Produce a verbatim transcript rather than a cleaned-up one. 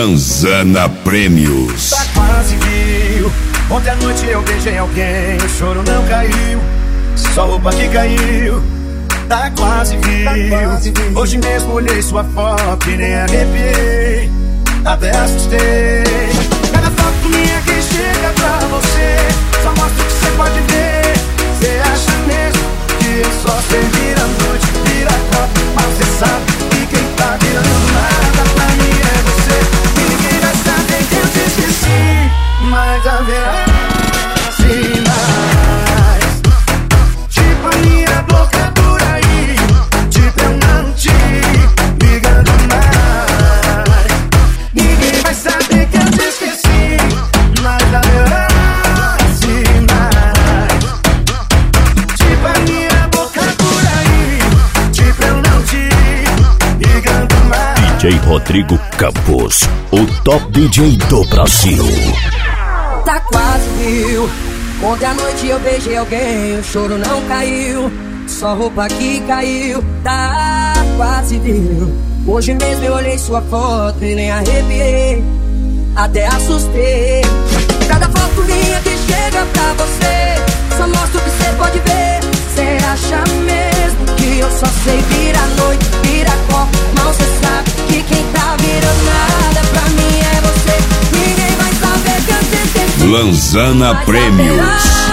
Lanzana Prêmios. Tá quase viu. Ontem à noite eu beijei alguém, o choro não caiu, só roupa que caiu. Tá quase viu. Hoje mesmo olhei sua foto e nem arrepiei, até assustei. Cada foto minha que chega pra você só mostra o que você pode ver. Você acha mesmo que eu só sei virar noite, vira copo, mas você sabe que quem tá virando nada pra mim é você. E ninguém vai saber que eu te esqueci, mas haverá sinais, tipo a minha boca por aí, tipo eu não te ligando mais. Ninguém vai saber que eu te esqueci, mas haverá sinais, tipo a minha boca por aí, tipo eu não te ligando mais. D J Rodrigo Campos, o top D J do Brasil. Tá quase viu. Ontem à noite eu beijei alguém, o choro não caiu, só roupa que caiu. Tá quase viu. Hoje mesmo eu olhei sua foto e nem arrepiei, até assustei. Cada foto minha que chega pra você só mostra o que você pode ver. Cê acha mesmo que eu só sei virar noite, virar copo, mas cê sabe que quem tá virando nada pra mim é você. Ninguém vai saber que eu te esqueci. Lanzana Prêmios.